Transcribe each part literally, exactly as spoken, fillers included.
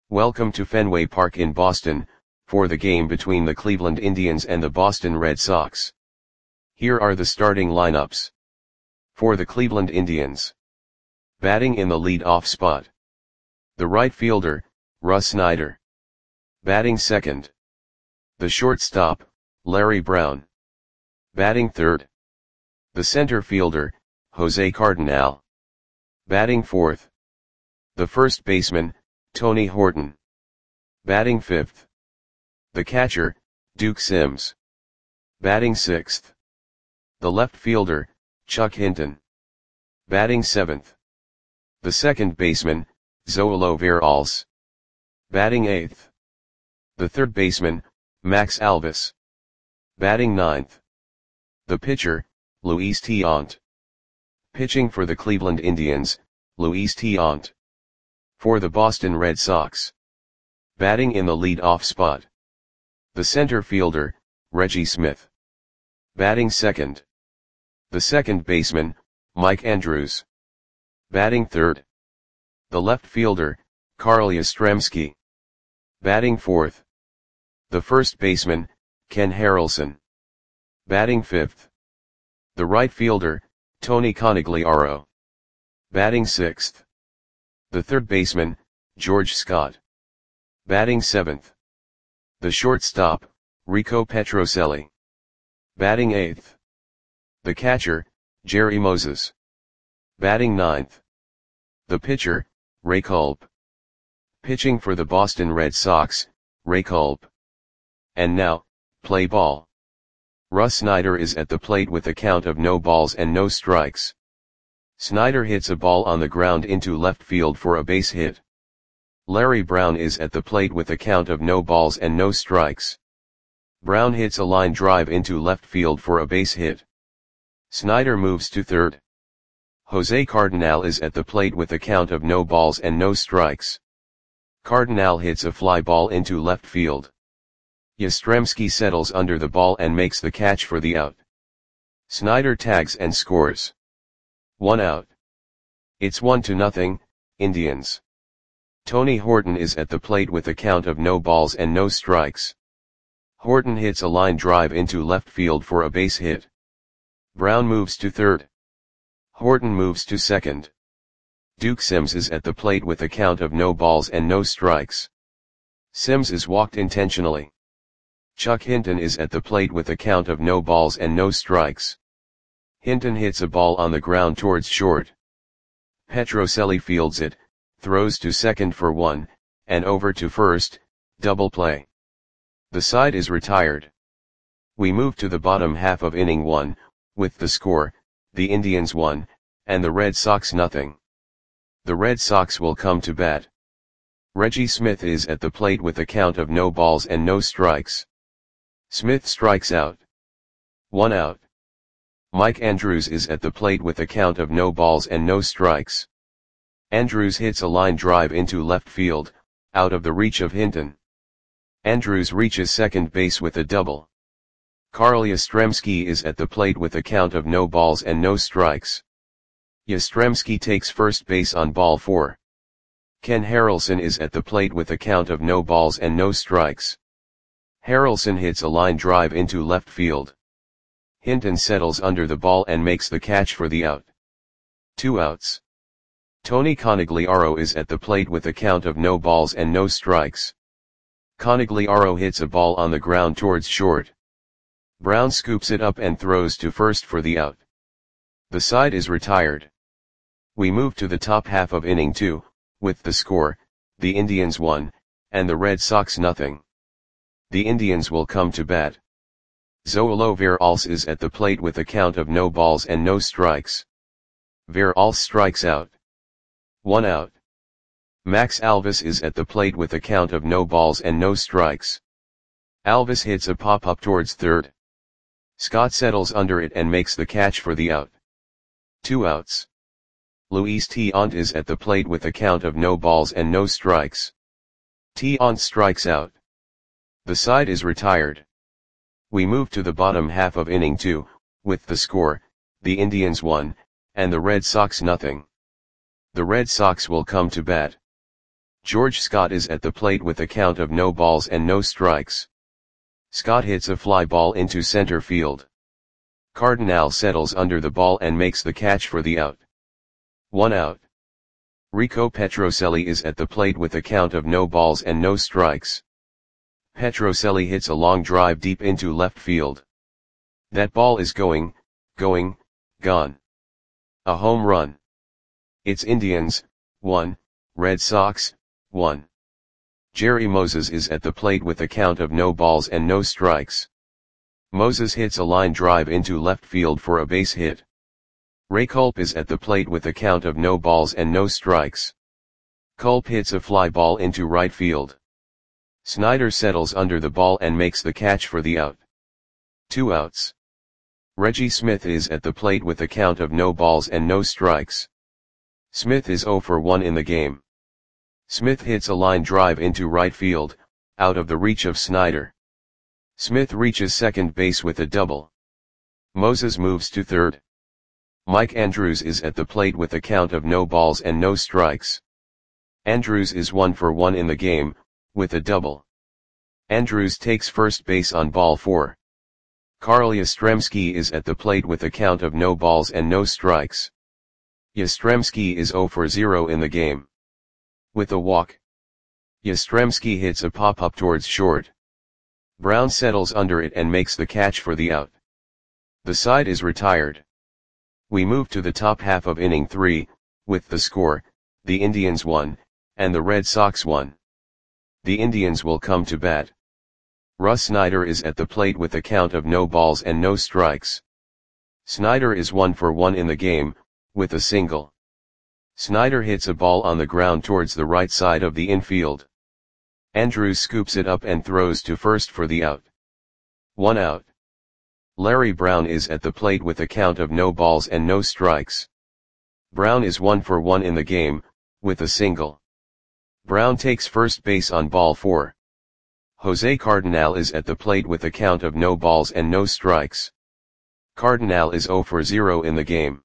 Welcome to Fenway Park in Boston, for the game between the Cleveland Indians and the Boston Red Sox. Here are the starting lineups. For the Cleveland Indians. Batting in the lead-off spot. The right fielder, Russ Snyder. Batting second. The shortstop, Larry Brown. Batting third. The center fielder, Jose Cardinal. Batting fourth. The first baseman, Tony Horton. Batting fifth. The catcher, Duke Sims. Batting sixth. The left fielder, Chuck Hinton. Batting seventh. The second baseman, Zoilo Veralles. Batting eighth. The third baseman, Max Alvis. Batting ninth. The pitcher, Luis Tiant. Pitching for the Cleveland Indians, Luis Tiant. For the Boston Red Sox. Batting in the lead-off spot. The center fielder, Reggie Smith. Batting second. The second baseman, Mike Andrews. Batting third. The left fielder, Carl Yastrzemski. Batting fourth. The first baseman, Ken Harrelson. Batting fifth. The right fielder, Tony Conigliaro. Batting sixth. The third baseman, George Scott. Batting seventh. The shortstop, Rico Petrocelli. Batting eighth. The catcher, Jerry Moses. Batting ninth. The pitcher, Ray Culp. Pitching for the Boston Red Sox, Ray Culp. And now, play ball. Russ Snyder is at the plate with a count of no balls and no strikes. Snyder hits a ball on the ground into left field for a base hit. Larry Brown is at the plate with a count of no balls and no strikes. Brown hits a line drive into left field for a base hit. Snyder moves to third. Jose Cardinal is at the plate with a count of no balls and no strikes. Cardinal hits a fly ball into left field. Yastrzemski settles under the ball and makes the catch for the out. Snyder tags and scores. One out. It's one to nothing, Indians. Tony Horton is at the plate with a count of no balls and no strikes. Horton hits a line drive into left field for a base hit. Brown moves to third. Horton moves to second. Duke Sims is at the plate with a count of no balls and no strikes. Sims is walked intentionally. Chuck Hinton is at the plate with a count of no balls and no strikes. Hinton hits a ball on the ground towards short. Petrocelli fields it, throws to second for one, and over to first, double play. The side is retired. We move to the bottom half of inning one, with the score, the Indians one, and the Red Sox nothing. The Red Sox will come to bat. Reggie Smith is at the plate with a count of no balls and no strikes. Smith strikes out. One out. Mike Andrews is at the plate with a count of no balls and no strikes. Andrews hits a line drive into left field, out of the reach of Hinton. Andrews reaches second base with a double. Carl Yastrzemski is at the plate with a count of no balls and no strikes. Yastrzemski takes first base on ball four. Ken Harrelson is at the plate with a count of no balls and no strikes. Harrelson hits a line drive into left field. Hinton settles under the ball and makes the catch for the out. Two outs. Tony Conigliaro is at the plate with a count of no balls and no strikes. Conigliaro hits a ball on the ground towards short. Brown scoops it up and throws to first for the out. The side is retired. We move to the top half of inning two, with the score, the Indians one, and the Red Sox nothing. The Indians will come to bat. Zoilo Veralles is at the plate with a count of no balls and no strikes. Veralles strikes out. One out. Max Alvis is at the plate with a count of no balls and no strikes. Alvis hits a pop-up towards third. Scott settles under it and makes the catch for the out. Two outs. Luis Tiant is at the plate with a count of no balls and no strikes. Tiant strikes out. The side is retired. We move to the bottom half of inning two, with the score, the Indians one, and the Red Sox nothing. The Red Sox will come to bat. George Scott is at the plate with a count of no balls and no strikes. Scott hits a fly ball into center field. Cardinal settles under the ball and makes the catch for the out. One out. Rico Petrocelli is at the plate with a count of no balls and no strikes. Petrocelli hits a long drive deep into left field. That ball is going, going, gone. A home run. It's Indians, one, Red Sox, one. Jerry Moses is at the plate with a count of no balls and no strikes. Moses hits a line drive into left field for a base hit. Ray Culp is at the plate with a count of no balls and no strikes. Culp hits a fly ball into right field. Snyder settles under the ball and makes the catch for the out. Two outs. Reggie Smith is at the plate with a count of no balls and no strikes. Smith is zero for one in the game. Smith hits a line drive into right field, out of the reach of Snyder. Smith reaches second base with a double. Moses moves to third. Mike Andrews is at the plate with a count of no balls and no strikes. Andrews is one for one in the game, with a double. Andrews takes first base on ball four. Carl Yastrzemski is at the plate with a count of no balls and no strikes. Yastrzemski is zero for zero in the game. With a walk. Yastrzemski hits a pop-up towards short. Brown settles under it and makes the catch for the out. The side is retired. We move to the top half of inning three, with the score, the Indians won, and the Red Sox won. The Indians will come to bat. Russ Snyder is at the plate with a count of no balls and no strikes. Snyder is one for one in the game, with a single. Snyder hits a ball on the ground towards the right side of the infield. Andrews scoops it up and throws to first for the out. One out. Larry Brown is at the plate with a count of no balls and no strikes. Brown is one for one in the game, with a single. Brown takes first base on ball four. Jose Cardinal is at the plate with a count of no balls and no strikes. Cardinal is zero for zero in the game.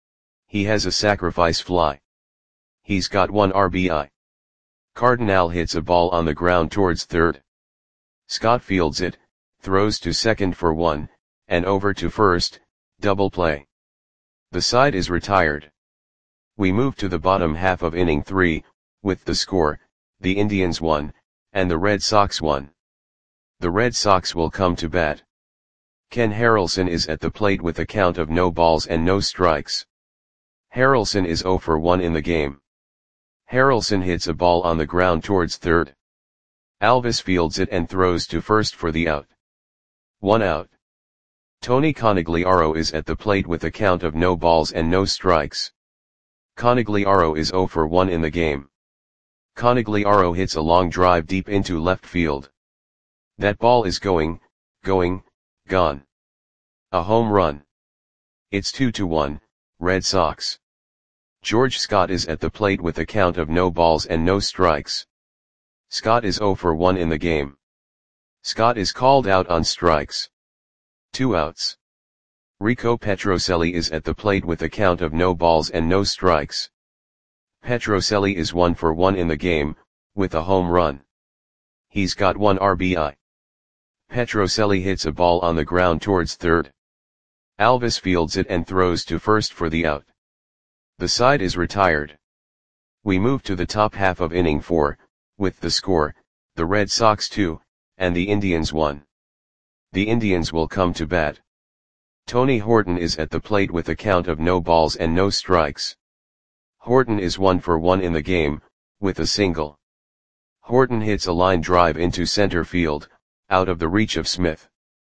He has a sacrifice fly. He's got one R B I. Cardinal hits a ball on the ground towards third. Scott fields it, throws to second for one, and over to first, double play. The side is retired. We move to the bottom half of inning three, with the score, the Indians won, and the Red Sox won. The Red Sox will come to bat. Ken Harrelson is at the plate with a count of no balls and no strikes. Harrelson is zero for one in the game. Harrelson hits a ball on the ground towards third. Alvis fields it and throws to first for the out. One out. Tony Conigliaro is at the plate with a count of no balls and no strikes. Conigliaro is zero for one in the game. Conigliaro hits a long drive deep into left field. That ball is going, going, gone. A home run. It's two to one, Red Sox. George Scott is at the plate with a count of no balls and no strikes. Scott is zero for one in the game. Scott is called out on strikes. Two outs. Rico Petrocelli is at the plate with a count of no balls and no strikes. Petrocelli is one for one in the game, with a home run. He's got one R B I. Petrocelli hits a ball on the ground towards third. Alvis fields it and throws to first for the out. The side is retired. We move to the top half of inning four, with the score, the Red Sox two, and the Indians one. The Indians will come to bat. Tony Horton is at the plate with a count of no balls and no strikes. Horton is one for one in the game, with a single. Horton hits a line drive into center field, out of the reach of Smith.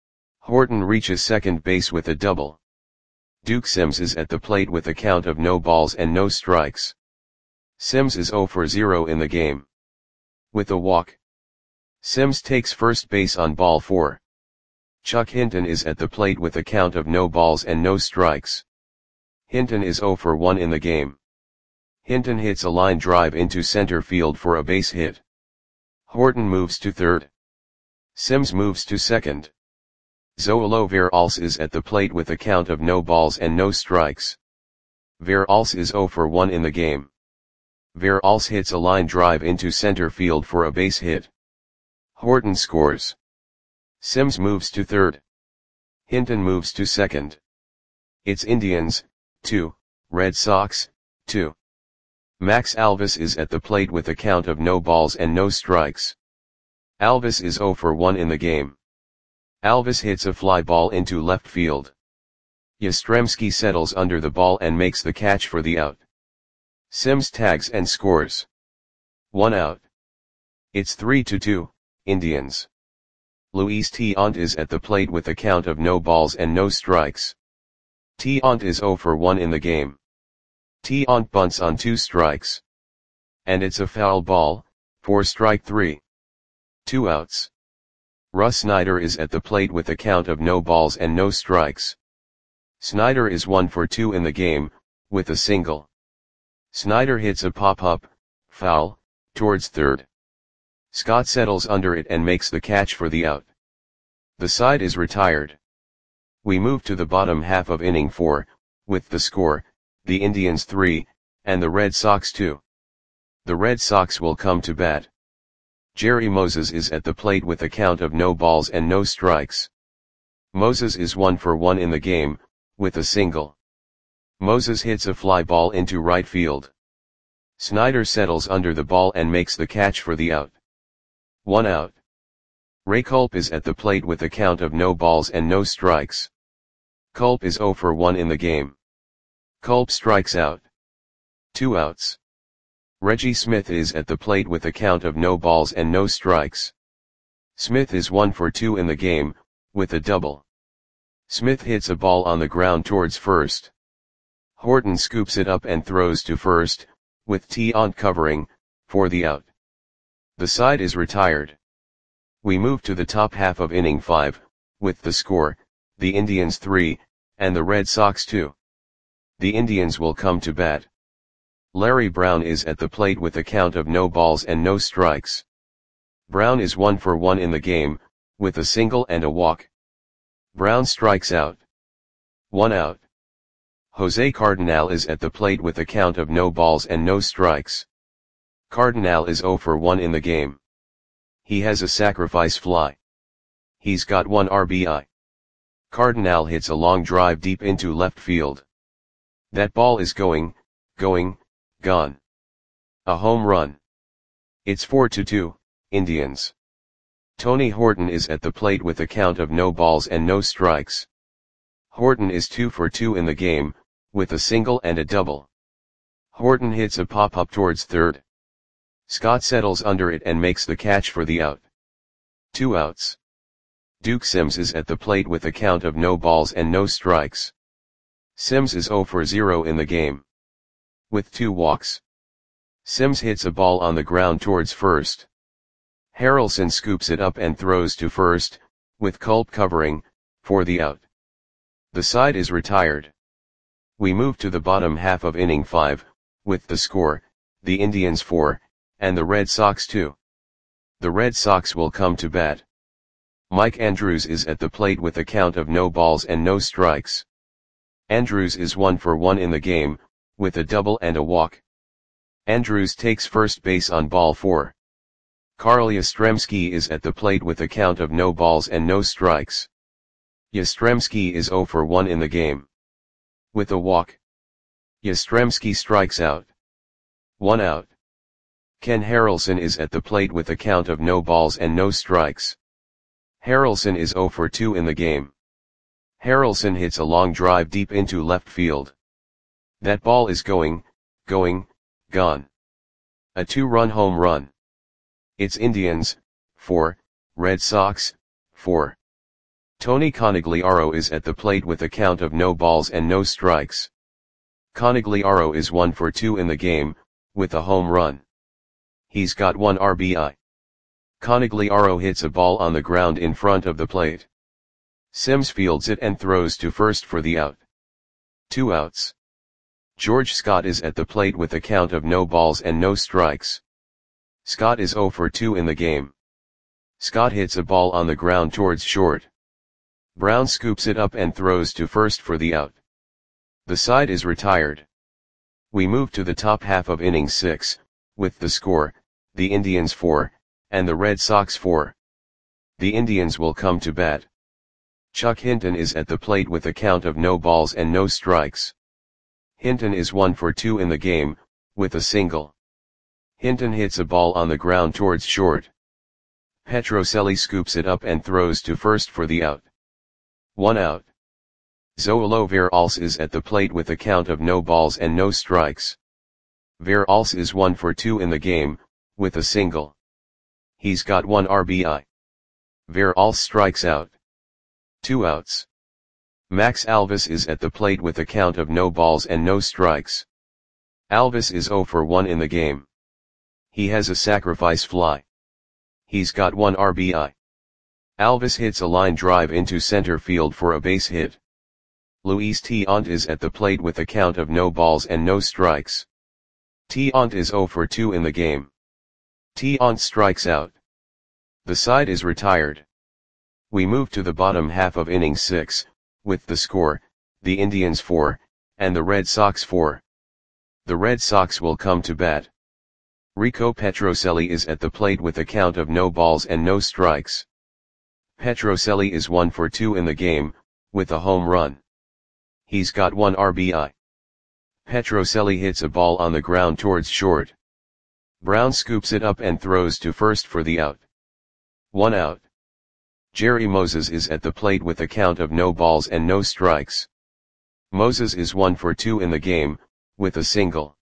Horton reaches second base with a double. Duke Sims is at the plate with a count of no balls and no strikes. Sims is zero for zero in the game. With a walk. Sims takes first base on ball four. Chuck Hinton is at the plate with a count of no balls and no strikes. Hinton is zero for one in the game. Hinton hits a line drive into center field for a base hit. Horton moves to third. Sims moves to second. Zoilo Veralce is at the plate with a count of no balls and no strikes. Veralce is zero for one in the game. Verhulst hits a line drive into center field for a base hit. Horton scores. Sims moves to third. Hinton moves to second. It's Indians, two, Red Sox, two. Max Alvis is at the plate with a count of no balls and no strikes. Alvis is zero for one in the game. Alvis hits a fly ball into left field. Yastrzemski settles under the ball and makes the catch for the out. Sims tags and scores. One out. It's three to two, Indians. Luis Tiant is at the plate with a count of no balls and no strikes. Tiant is zero for one in the game. Tiant bunts on two strikes. And it's a foul ball, for strike three. Two outs. Russ Snyder is at the plate with a count of no balls and no strikes. Snyder is one for two in the game, with a single. Snyder hits a pop-up, foul, towards third. Scott settles under it and makes the catch for the out. The side is retired. We move to the bottom half of inning four, with the score, the Indians three, and the Red Sox two. The Red Sox will come to bat. Jerry Moses is at the plate with a count of no balls and no strikes. Moses is one for one in the game, with a single. Moses hits a fly ball into right field. Snyder settles under the ball and makes the catch for the out. One out. Ray Culp is at the plate with a count of no balls and no strikes. Culp is zero for one in the game. Culp strikes out. Two outs. Reggie Smith is at the plate with a count of no balls and no strikes. Smith is one for two in the game, with a double. Smith hits a ball on the ground towards first. Horton scoops it up and throws to first, with Tiant covering, for the out. The side is retired. We move to the top half of inning five, with the score, the Indians three, and the Red Sox two. The Indians will come to bat. Larry Brown is at the plate with a count of no balls and no strikes. Brown is one for one in the game, with a single and a walk. Brown strikes out. One out. Jose Cardinal is at the plate with a count of no balls and no strikes. Cardinal is zero for one in the game. He has a sacrifice fly. He's got one R B I. Cardinal hits a long drive deep into left field. That ball is going, going, gone. A home run. It's four to two, Indians. Tony Horton is at the plate with a count of no balls and no strikes. Horton is two for two in the game, with a single and a double. Horton hits a pop-up towards third. Scott settles under it and makes the catch for the out. Two outs. Duke Sims is at the plate with a count of no balls and no strikes. Sims is zero for zero in the game. With two walks. Sims hits a ball on the ground towards first. Harrelson scoops it up and throws to first, with Culp covering, for the out. The side is retired. We move to the bottom half of inning five, with the score, the Indians four, and the Red Sox two. The Red Sox will come to bat. Mike Andrews is at the plate with a count of no balls and no strikes. Andrews is one for one in the game, with a double and a walk. Andrews takes first base on ball four. Carl Yastrzemski is at the plate with a count of no balls and no strikes. Yastrzemski is zero for one in the game. With a walk. Yastrzemski strikes out. One out. Ken Harrelson is at the plate with a count of no balls and no strikes. Harrelson is zero for two in the game. Harrelson hits a long drive deep into left field. That ball is going, going, gone. A two-run home run. It's Indians, four, Red Sox, four. Tony Conigliaro is at the plate with a count of no balls and no strikes. Conigliaro is one for two in the game, with a home run. He's got one R B I. Conigliaro hits a ball on the ground in front of the plate. Sims fields it and throws to first for the out. Two outs. George Scott is at the plate with a count of no balls and no strikes. Scott is zero for two in the game. Scott hits a ball on the ground towards short. Brown scoops it up and throws to first for the out. The side is retired. We move to the top half of inning six, with the score, the Indians four, and the Red Sox four. The Indians will come to bat. Chuck Hinton is at the plate with a count of no balls and no strikes. Hinton is one for two in the game, with a single. Hinton hits a ball on the ground towards short. Petrocelli scoops it up and throws to first for the out. One out. Zoilo Veralce is at the plate with a count of no balls and no strikes. Veralce is one for two in the game, with a single. He's got one R B I. Veralce strikes out. Two outs. Max Alvis is at the plate with a count of no balls and no strikes. Alvis is zero for one in the game. He has a sacrifice fly. He's got one R B I. Alvis hits a line drive into center field for a base hit. Luis Tiant is at the plate with a count of no balls and no strikes. Tiant is zero for two in the game. Tiant strikes out. The side is retired. We move to the bottom half of inning six, with the score, the Indians four, and the Red Sox four. The Red Sox will come to bat. Rico Petrocelli is at the plate with a count of no balls and no strikes. Petrocelli is one for two in the game, with a home run. He's got one R B I. Petrocelli hits a ball on the ground towards short. Brown scoops it up and throws to first for the out. One out. Jerry Moses is at the plate with a count of no balls and no strikes. Moses is one for two in the game, with a single.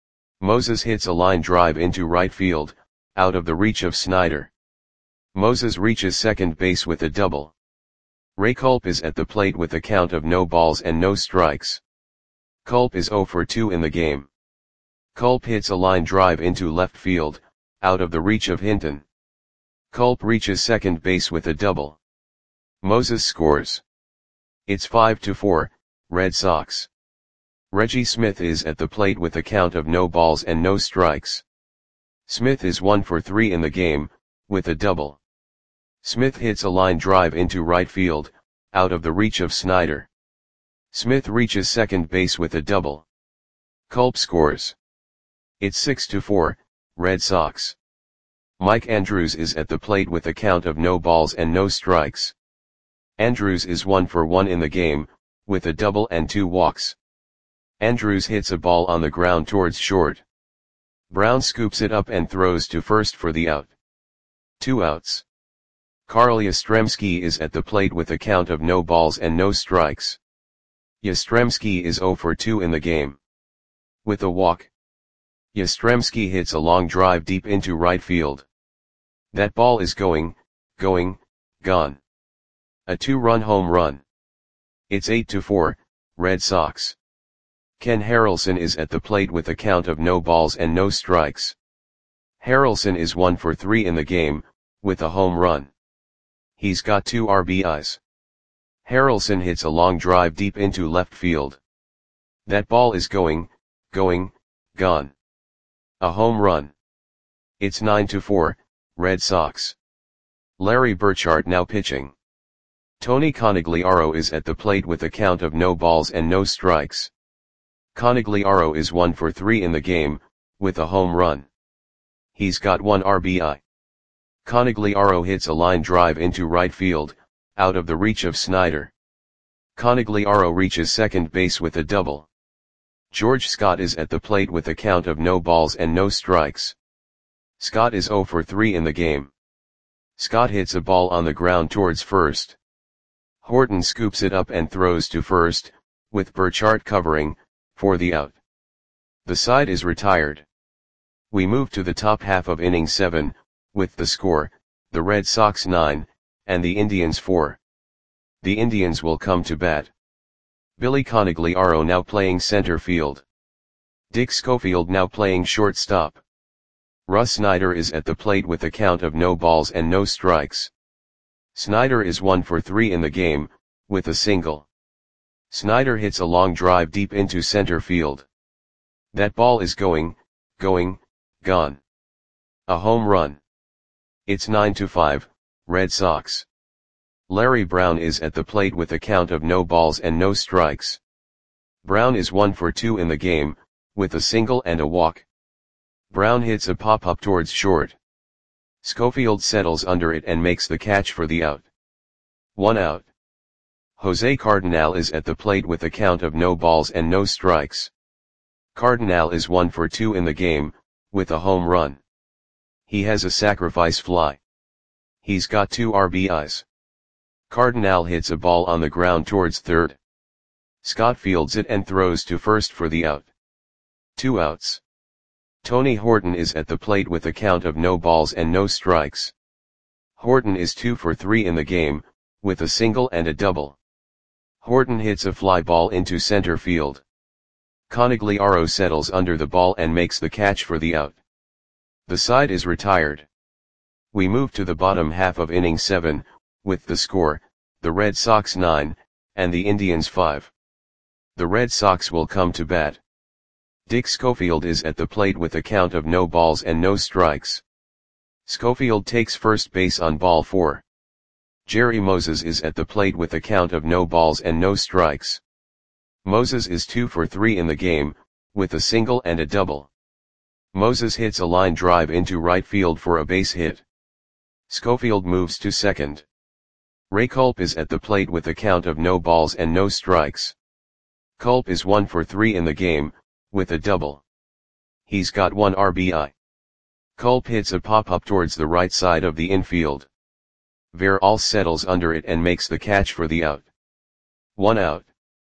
Moses hits a line drive into right field, out of the reach of Snyder. Moses reaches second base with a double. Ray Culp is at the plate with a count of no balls and no strikes. Culp is zero for two in the game. Culp hits a line drive into left field, out of the reach of Hinton. Culp reaches second base with a double. Moses scores. It's five to four, Red Sox. Reggie Smith is at the plate with a count of no balls and no strikes. Smith is one for three in the game, with a double. Smith hits a line drive into right field, out of the reach of Snyder. Smith reaches second base with a double. Culp scores. It's six to four, Red Sox. Mike Andrews is at the plate with a count of no balls and no strikes. Andrews is one for one in the game, with a double and two walks. Andrews hits a ball on the ground towards short. Brown scoops it up and throws to first for the out. Two outs. Carl Yastrzemski is at the plate with a count of no balls and no strikes. Yastrzemski is zero for two in the game. With a walk. Yastrzemski hits a long drive deep into right field. That ball is going, going, gone. A two-run home run. It's eight to four, Red Sox. Ken Harrelson is at the plate with a count of no balls and no strikes. Harrelson is one for three in the game, with a home run. He's got two R B Is. Harrelson hits a long drive deep into left field. That ball is going, going, gone. A home run. It's nine to four, Red Sox. Larry Burchart now pitching. Tony Conigliaro is at the plate with a count of no balls and no strikes. Conigliaro is one for three in the game, with a home run. He's got one R B I. Conigliaro hits a line drive into right field, out of the reach of Snyder. Conigliaro reaches second base with a double. George Scott is at the plate with a count of no balls and no strikes. Scott is zero for three in the game. Scott hits a ball on the ground towards first. Horton scoops it up and throws to first, with Burchart covering, for the out. The side is retired. We move to the top half of inning seven, with the score, the Red Sox nine, and the Indians four. The Indians will come to bat. Billy Conigliaro now playing center field. Dick Schofield now playing shortstop. Russ Snyder is at the plate with a count of no balls and no strikes. Snyder is one for three in the game, with a single. Snyder hits a long drive deep into center field. That ball is going, going, gone. A home run. It's nine to five, Red Sox. Larry Brown is at the plate with a count of no balls and no strikes. Brown is one for two in the game, with a single and a walk. Brown hits a pop-up towards short. Schofield settles under it and makes the catch for the out. One out. Jose Cardinal is at the plate with a count of no balls and no strikes. Cardinal is one for two in the game, with a home run. He has a sacrifice fly. He's got two R B Is. Cardinal hits a ball on the ground towards third. Scott fields it and throws to first for the out. Two outs. Tony Horton is at the plate with a count of no balls and no strikes. Horton is two for three in the game, with a single and a double. Horton hits a fly ball into center field. Conigliaro settles under the ball and makes the catch for the out. The side is retired. We move to the bottom half of inning seven, with the score, the Red Sox nine, and the Indians five. The Red Sox will come to bat. Dick Schofield is at the plate with a count of no balls and no strikes. Schofield takes first base on ball four. Jerry Moses is at the plate with a count of no balls and no strikes. Moses is two for three in the game, with a single and a double. Moses hits a line drive into right field for a base hit. Schofield moves to second. Ray Culp is at the plate with a count of no balls and no strikes. Culp is one for three in the game, with a double. He's got one R B I. Culp hits a pop-up towards the right side of the infield. Veralles settles under it and makes the catch for the out. One out.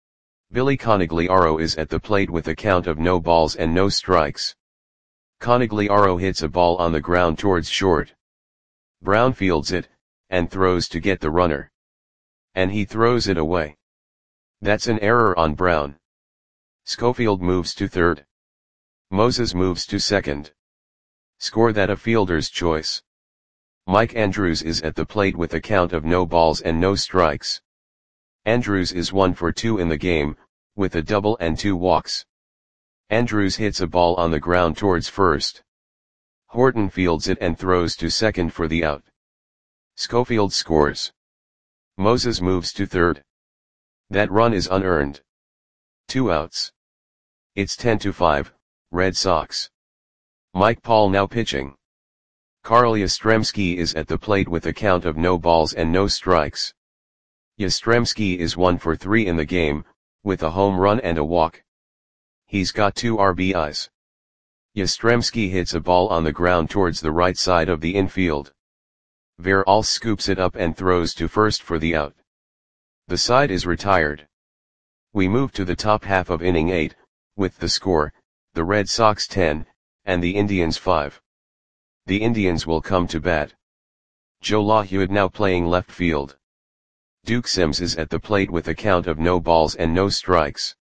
Billy Conigliaro is at the plate with a count of no balls and no strikes. Conigliaro hits a ball on the ground towards short. Brown fields it, and throws to get the runner. And he throws it away. That's an error on Brown. Schofield moves to third. Moses moves to second. Score that a fielder's choice. Mike Andrews is at the plate with a count of no balls and no strikes. Andrews is one for two in the game, with a double and two walks. Andrews hits a ball on the ground towards first. Horton fields it and throws to second for the out. Schofield scores. Moses moves to third. That run is unearned. Two outs. It's ten to five, Red Sox. Mike Paul now pitching. Carl Yastrzemski is at the plate with a count of no balls and no strikes. Yastrzemski is one for three in the game, with a home run and a walk. He's got two R B Is. Yastrzemski hits a ball on the ground towards the right side of the infield. Veralles scoops it up and throws to first for the out. The side is retired. We move to the top half of inning eight, with the score, the Red Sox ten, and the Indians five. The Indians will come to bat. Joe LaHude now playing left field. Duke Sims is at the plate with a count of no balls and no strikes.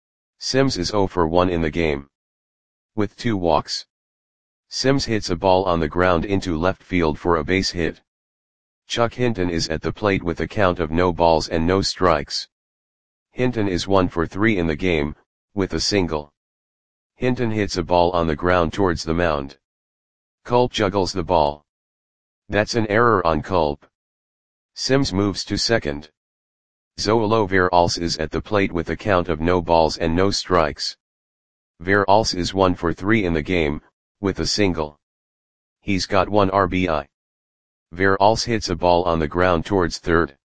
Sims is zero for one in the game. With two walks. Sims hits a ball on the ground into left field for a base hit. Chuck Hinton is at the plate with a count of no balls and no strikes. Hinton is one for three in the game, with a single. Hinton hits a ball on the ground towards the mound. Culp juggles the ball. That's an error on Culp. Sims moves to second. Zoilo Veralles is at the plate with a count of no balls and no strikes. Veralles is one for three in the game, with a single. He's got one R B I. Veralles hits a ball on the ground towards third.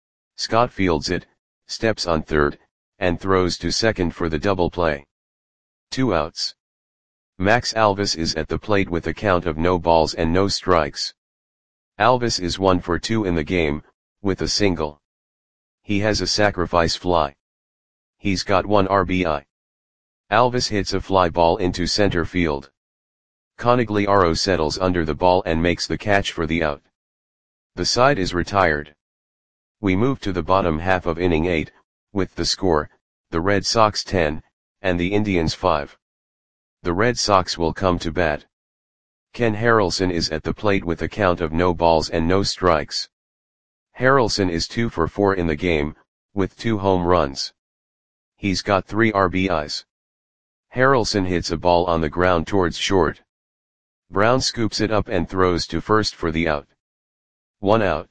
Scott fields it, steps on third, and throws to second for the double play. Two outs. Max Alvis is at the plate with a count of no balls and no strikes. Alvis is one for two in the game, with a single. He has a sacrifice fly. He's got one R B I. Alvis hits a fly ball into center field. Conigliaro settles under the ball and makes the catch for the out. The side is retired. We move to the bottom half of inning eight, with the score, the Red Sox ten, and the Indians five. The Red Sox will come to bat. Ken Harrelson is at the plate with a count of no balls and no strikes. Harrelson is two for four in the game, with two home runs. He's got three R B Is. Harrelson hits a ball on the ground towards short. Brown scoops it up and throws to first for the out. One out.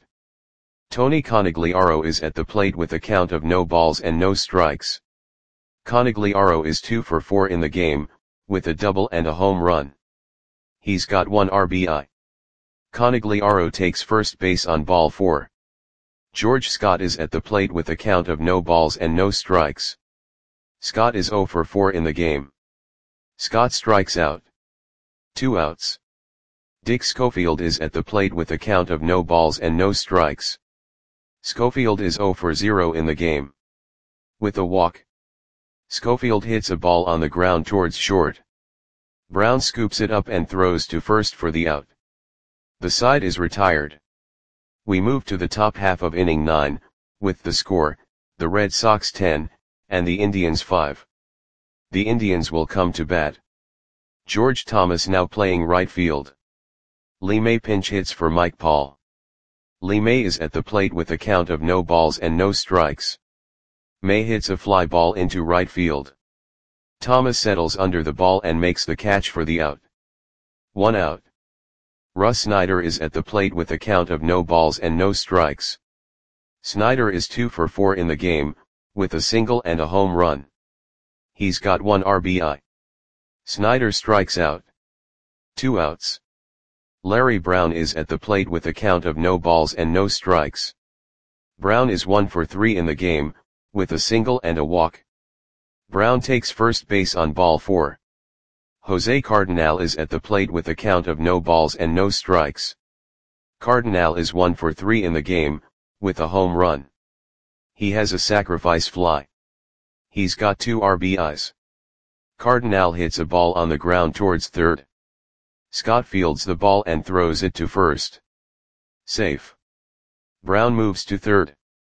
Tony Conigliaro is at the plate with a count of no balls and no strikes. Conigliaro is two for four in the game, with a double and a home run. He's got one R B I. Conigliaro takes first base on ball four. George Scott is at the plate with a count of no balls and no strikes. Scott is zero for four in the game. Scott strikes out. Two outs. Dick Schofield is at the plate with a count of no balls and no strikes. Schofield is zero for zero in the game. With a walk. Schofield hits a ball on the ground towards short. Brown scoops it up and throws to first for the out. The side is retired. We move to the top half of inning nine, with the score, the Red Sox ten, and the Indians five. The Indians will come to bat. George Thomas now playing right field. Lee May pinch hits for Mike Paul. Lee May is at the plate with a count of no balls and no strikes. May hits a fly ball into right field. Thomas settles under the ball and makes the catch for the out. One out. Russ Snyder is at the plate with a count of no balls and no strikes. Snyder is two for four in the game, with a single and a home run. He's got one R B I. Snyder strikes out. Two outs. Larry Brown is at the plate with a count of no balls and no strikes. Brown is one for three in the game, with a single and a walk. Brown takes first base on ball four. Jose Cardinal is at the plate with a count of no balls and no strikes. Cardinal is one for three in the game, with a home run. He has a sacrifice fly. He's got two R B Is. Cardinal hits a ball on the ground towards third. Scott fields the ball and throws it to first. Safe. Brown moves to third.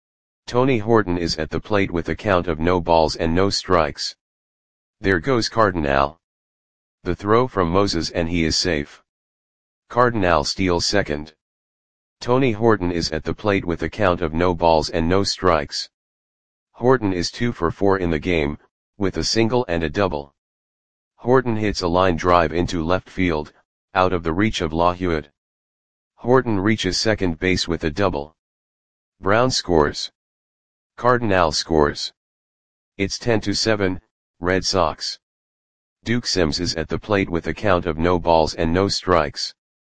Tony Horton is at the plate with a count of no balls and no strikes. There goes Cardinal. The throw from Moses and he is safe. Cardinal steals second. Tony Horton is at the plate with a count of no balls and no strikes. Horton is two for four in the game, with a single and a double. Horton hits a line drive into left field, out of the reach of LaHuad. Horton reaches second base with a double. Brown scores. Cardinal scores. It's ten to seven, Red Sox. Duke Sims is at the plate with a count of no balls and no strikes.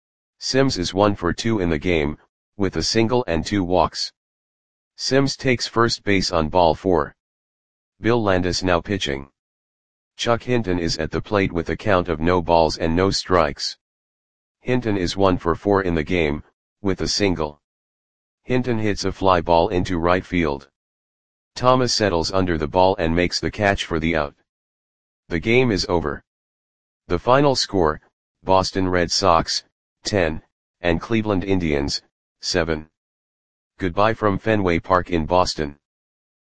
Sims is one for two in the game, with a single and two walks. Sims takes first base on ball four. Bill Landis now pitching. Chuck Hinton is at the plate with a count of no balls and no strikes. Hinton is one for four in the game, with a single. Hinton hits a fly ball into right field. Thomas settles under the ball and makes the catch for the out. The game is over. The final score, Boston Red Sox, ten, and Cleveland Indians, seven. Goodbye from Fenway Park in Boston.